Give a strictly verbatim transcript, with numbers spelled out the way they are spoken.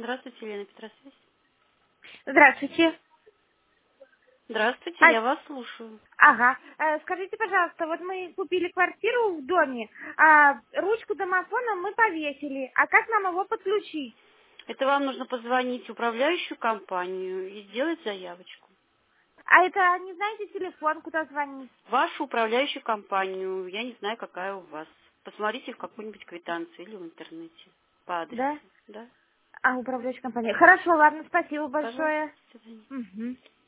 Здравствуйте, Елена Петросвязь. Здравствуйте. Здравствуйте, А, я вас слушаю. ага. Э, скажите, пожалуйста, вот мы купили квартиру в доме, а ручку домофона мы повесили. А как нам его подключить? Это вам нужно позвонить в управляющую компанию и сделать заявочку. А это, не знаете, телефон, куда звонить? Вашу управляющую компанию, я не знаю, какая у вас. Посмотрите в какой-нибудь квитанции или в интернете по адресу. Да? Да? А, управляющая компания. Хорошо, ладно, спасибо Пожалуйста, большое. до свидания. Мгм.